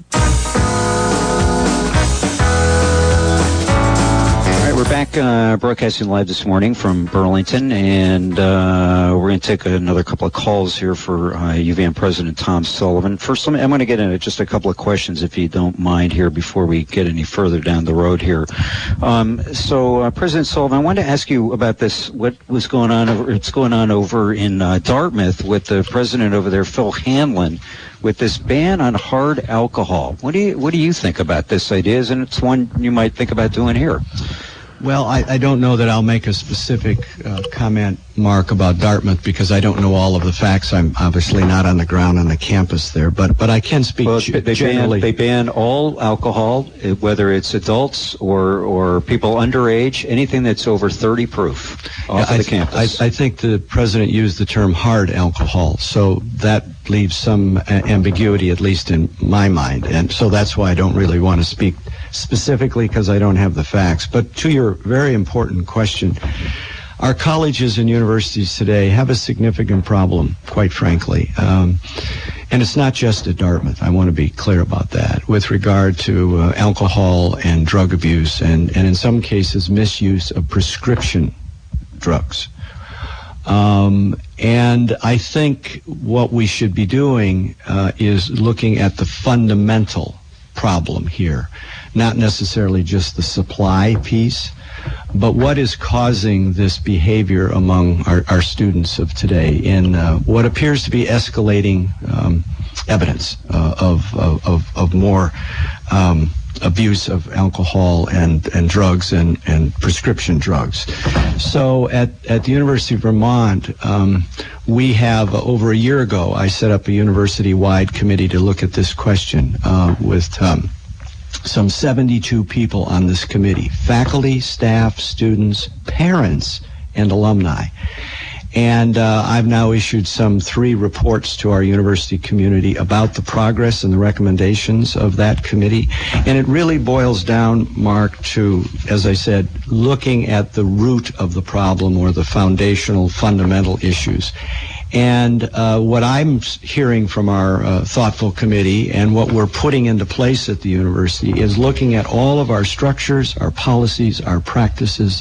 We're back uh, broadcasting live this morning from Burlington, and uh, we're going to take another couple of calls here for uh, U V M President Tom Sullivan. First, let me, I'm going to get into just a couple of questions, if you don't mind, here before we get any further down the road here. Um, so, uh, President Sullivan, I wanted to ask you about this. What was going on? Over, it's going on over in uh, Dartmouth with the president over there, Phil Hanlon, with this ban on hard alcohol. What do you What do you think about this idea? And it's one you might think about doing here. Well, I, I don't know that I'll make a specific uh, comment, Mark, about Dartmouth because I don't know all of the facts. I'm obviously not on the ground on the campus there, but but I can speak well, g- they generally. Ban, they ban all alcohol, whether it's adults or or people underage, anything that's over thirty proof off yeah, of the I, campus. I, I think the president used the term hard alcohol, so that leaves some a- ambiguity, at least in my mind, and so that's why I don't really want to speak specifically because I don't have the facts. But to your very important question, our colleges and universities today have a significant problem, quite frankly. Um, and it's not just at Dartmouth. I want to be clear about that with regard to uh, alcohol and drug abuse and, and in some cases misuse of prescription drugs. Um, and I think what we should be doing uh, is looking at the fundamental problem here. Not necessarily just the supply piece, but what is causing this behavior among our, our students of today in uh, what appears to be escalating um, evidence uh, of, of, of more um, abuse of alcohol and, and drugs and, and prescription drugs. So at, at the University of Vermont, um, we have, uh, over a year ago, I set up a university-wide committee to look at this question uh, with um, some seventy-two people on this committee, faculty, staff, students, parents, and alumni. And uh, I've now issued some three reports to our university community about the progress and the recommendations of that committee. And it really boils down, Mark, to, as I said, looking at the root of the problem or the foundational fundamental issues. And uh, what I'm hearing from our uh, thoughtful committee and what we're putting into place at the university is looking at all of our structures, our policies, our practices,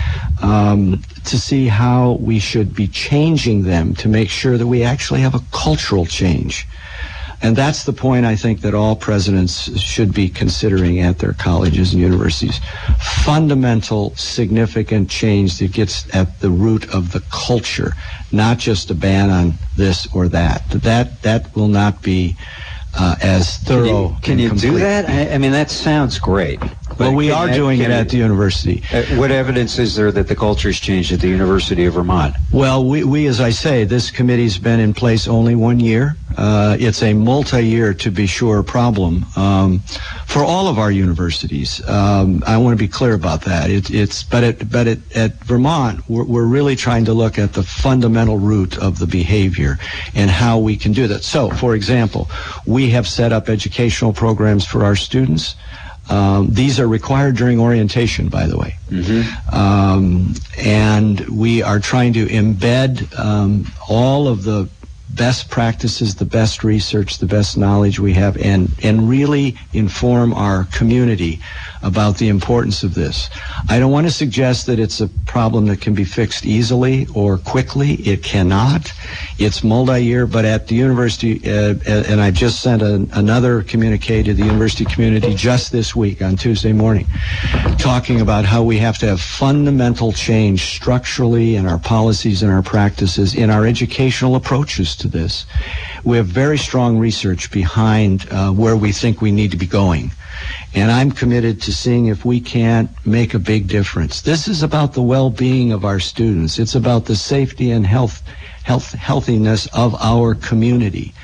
um, to see how we should be changing them to make sure that we actually have a cultural change. And that's the point I think that all presidents should be considering at their colleges and universities. Fundamental, significant change that gets at the root of the culture, not just a ban on this or that. That that will not be uh, as thorough. Can you, can you do complete. that? I, I mean, that sounds great. Well, we are doing it at the university. Uh, what evidence is there that the culture's changed at the University of Vermont? Well, we, we as I say, this committee's been in place only one year. Uh, it's a multi-year, to be sure, problem um, for all of our universities. Um, I want to be clear about that. It, it's but it, but it, at Vermont, we're, we're really trying to look at the fundamental root of the behavior and how we can do that. So, for example, we have set up educational programs for our students. Um, these are required during orientation, by the way. Mm-hmm. Um, and we are trying to embed um, all of the best practices, the best research, the best knowledge we have, and, and really inform our community about the importance of this. I don't want to suggest that it's a problem that can be fixed easily or quickly. It cannot. It's multi-year, but at the university, uh, and I just sent a, another communique to the university community just this week on Tuesday morning, talking about how we have to have fundamental change structurally in our policies and our practices, in our educational approaches to this. We have very strong research behind uh, where we think we need to be going. And I'm committed to seeing if we can't make a big difference. This is about the well-being of our students. It's about the safety and health, health healthiness of our community.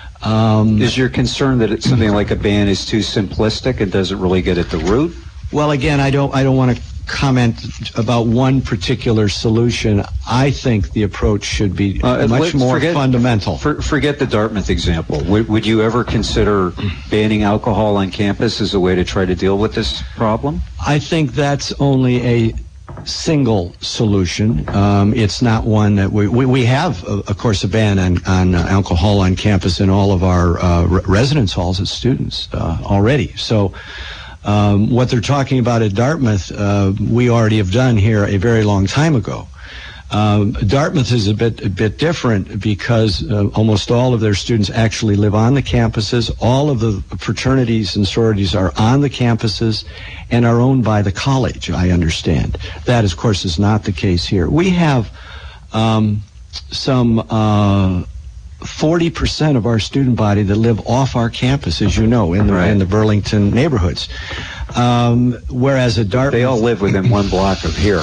Um, is your concern that it's something like a ban is too simplistic and doesn't really get at the root? Well, again, I don't I don't want to comment about one particular solution. I think the approach should be uh, much more forget, fundamental. For, forget the Dartmouth example. Would, would you ever consider banning alcohol on campus as a way to try to deal with this problem? I think that's only a single solution. Um, it's not one that we we, we have, uh, of course, a ban on, on uh, alcohol on campus in all of our uh, re- residence halls as students uh, already. So Um, what they're talking about at Dartmouth, uh, we already have done here a very long time ago. Um, Dartmouth is a bit a bit different because uh, almost all of their students actually live on the campuses. All of the fraternities and sororities are on the campuses and are owned by the college, I understand. That, of course, is not the case here. We have um, some Uh, forty percent of our student body that live off our campus, as you know, in the right. in the Burlington neighborhoods. Um, whereas at Dartmouth, they all live within one block of here.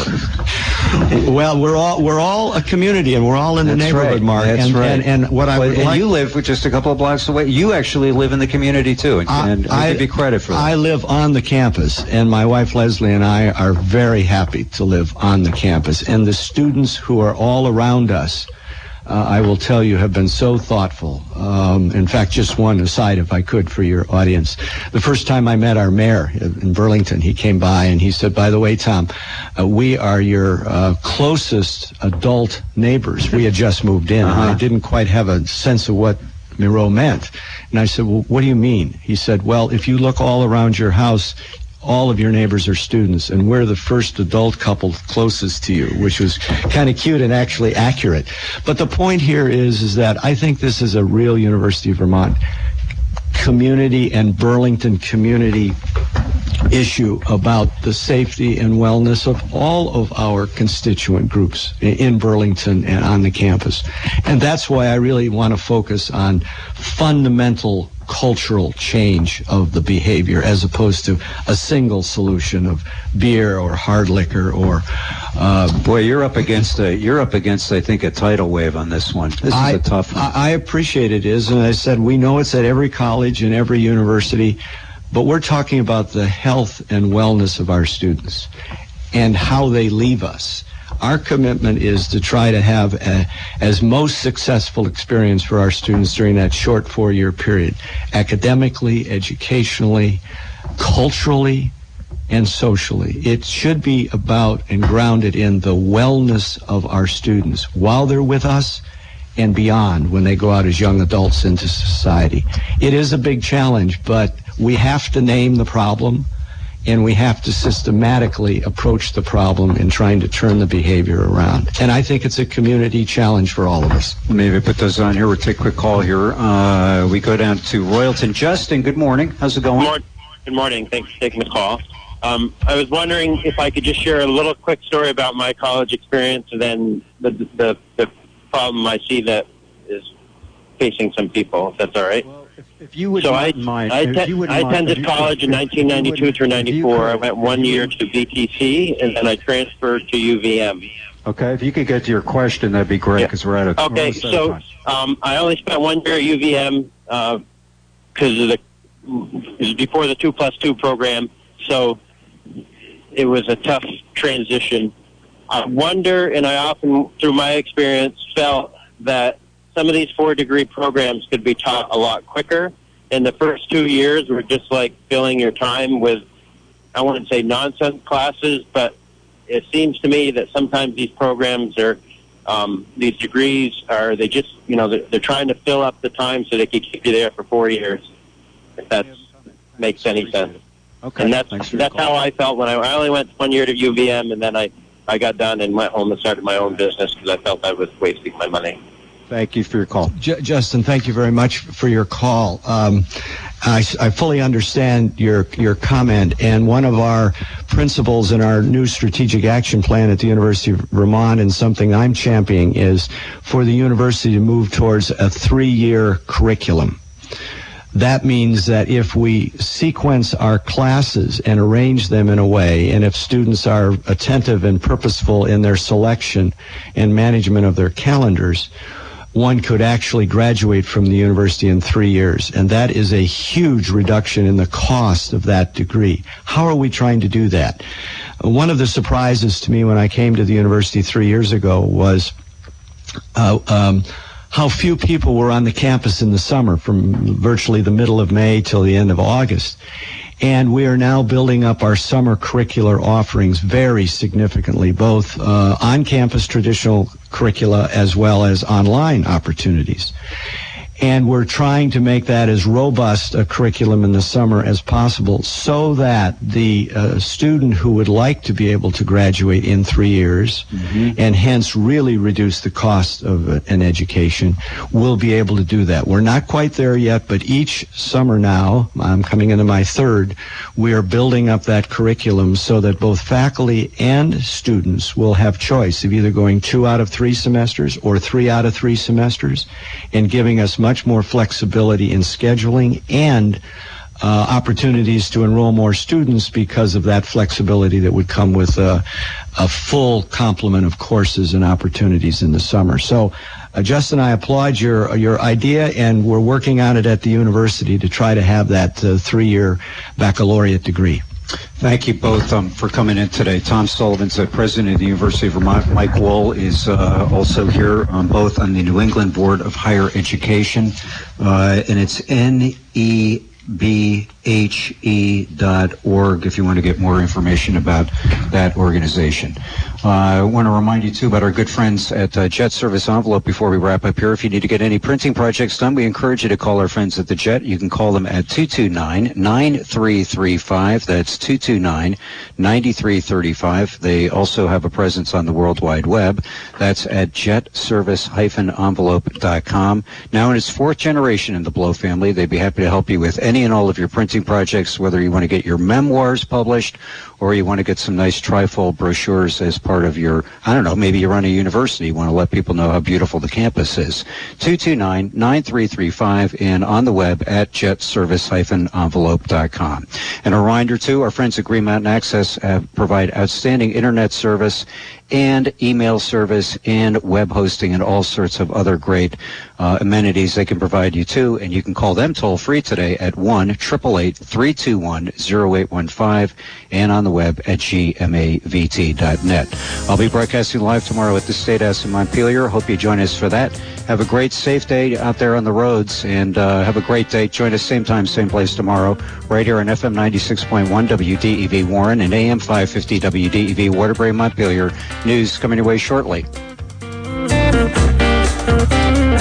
Well, we're all we're all a community, and we're all in the That's neighborhood, right. Mark. That's and, right. And, and what I well, would and like, you live just a couple of blocks away. You actually live in the community too, and, I, and I give you credit for that. I live on the campus, and my wife Leslie and I are very happy to live on the campus. And the students who are all around us, Uh, I will tell you, have been so thoughtful. Um, in fact, just one aside, if I could, for your audience. The first time I met our mayor in Burlington, he came by and he said, by the way, Tom, uh, we are your uh, closest adult neighbors. We had just moved in, uh-huh. and I didn't quite have a sense of what Miro meant. And I said, well, what do you mean? He said, well, if you look all around your house, all of your neighbors are students, and we're the first adult couple closest to you, which was kind of cute and actually accurate. But the point here is, is that I think this is a real University of Vermont community and Burlington community issue about the safety and wellness of all of our constituent groups in Burlington and on the campus. And that's why I really want to focus on fundamental cultural change of the behavior as opposed to a single solution of beer or hard liquor or uh, boy you're up against a you're up against I think a tidal wave on this one. This I, is a tough one. I, I appreciate it is, and I said we know it's at every college and every university, but we're talking about the health and wellness of our students and how they leave us. Our commitment is to try to have a, as most successful experience for our students during that short four-year period, academically, educationally, culturally, and socially. It should be about and grounded in the wellness of our students while they're with us and beyond when they go out as young adults into society. It is a big challenge, but we have to name the problem, and we have to systematically approach the problem in trying to turn the behavior around. And I think it's a community challenge for all of us. Maybe put those on here. We'll take a quick call here. Uh, we go down to Royalton. Justin, good morning. How's it going? Good, mor- good morning. Thanks for taking the call. Um, I was wondering if I could just share a little quick story about my college experience and then the, the, the problem I see that is facing some people, if that's all right. Well, if, if you would so I, mind, I, if te- you I attended mind, college in nineteen ninety-two through ninety-four. I went one year to B T C, and then I transferred to U V M. Okay, if you could get to your question, that'd be great, because yeah. we're out of Okay, so um, I only spent one year at U V M because uh, of the it was before the two plus two program, so it was a tough transition. I wonder, and I often, through my experience, felt that some of these four-degree programs could be taught a lot quicker. And the first two years were just like filling your time with, I wouldn't say nonsense classes, but it seems to me that sometimes these programs are, um, these degrees are, they just, you know, they're, they're trying to fill up the time so they can keep you there for four years, if that makes any sense. Okay. And that's that's how I felt when I, I only went one year to U V M, and then I, I got done and went home and started my own business because I felt I was wasting my money. Thank you for your call. J- Justin, thank you very much for your call. Um, I, I fully understand your your comment, and one of our principles in our new strategic action plan at the University of Vermont, and something I'm championing, is for the university to move towards a three-year curriculum. That means that if we sequence our classes and arrange them in a way, and if students are attentive and purposeful in their selection and management of their calendars, one could actually graduate from the university in three years. And that is a huge reduction in the cost of that degree. How are we trying to do that? One of the surprises to me when I came to the university three years ago was uh, um, how few people were on the campus in the summer, from virtually the middle of May till the end of August. And we are now building up our summer curricular offerings very significantly, both uh, on-campus traditional curricula as well as online opportunities. And we're trying to make that as robust a curriculum in the summer as possible so that the uh, student who would like to be able to graduate in three years mm-hmm. and hence really reduce the cost of uh, an education will be able to do that. We're not quite there yet, but each summer now, I'm coming into my third, we are building up that curriculum so that both faculty and students will have choice of either going two out of three semesters or three out of three semesters, and giving us much more flexibility in scheduling and uh, opportunities to enroll more students because of that flexibility that would come with a, a full complement of courses and opportunities in the summer. So, uh, Justin, I applaud your your idea, and we're working on it at the university to try to have that uh, three-year baccalaureate degree. Thank you both um, for coming in today. Tom Sullivan's the president of the University of Vermont. Mike Wohl is uh, also here, um, both on the New England Board of Higher Education, uh, and it's N E B H E dot org if you want to get more information about that organization. Uh, I want to remind you, too, about our good friends at uh, Jet Service Envelope before we wrap up here. If you need to get any printing projects done, we encourage you to call our friends at the Jet. You can call them at two two nine, nine three three five. That's two two nine, nine three three five. They also have a presence on the World Wide Web. That's at jet service dash envelope dot com. Now in its fourth generation in the Blow family, they'd be happy to help you with any and all of your printing projects, whether you want to get your memoirs published or you want to get some nice trifold brochures as part of your, I don't know, maybe you run a university, you want to let people know how beautiful the campus is. two two nine, nine three three five and on the web at jet service dash envelope dot com. And a reminder, too, our friends at Green Mountain Access uh, provide outstanding internet service and email service and web hosting and all sorts of other great uh, amenities they can provide you, too. And you can call them toll-free today at one, eight eight eight, three two one, zero eight one five and on the web at g m a v t dot net. I'll be broadcasting live tomorrow at the State House in Montpelier. Hope you join us for that. Have a great, safe day out there on the roads, and uh, have a great day. Join us same time, same place tomorrow, right here on F M ninety-six point one W D E V Warren and A M five fifty W D E V Waterbury, Montpelier. News coming your way shortly.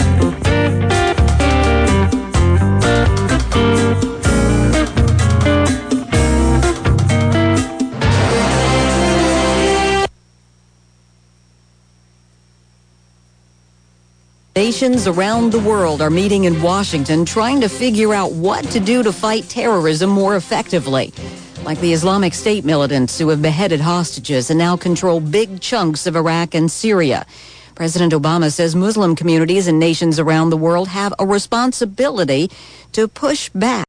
Nations around the world are meeting in Washington trying to figure out what to do to fight terrorism more effectively. Like the Islamic State militants who have beheaded hostages and now control big chunks of Iraq and Syria. President Obama says Muslim communities and nations around the world have a responsibility to push back.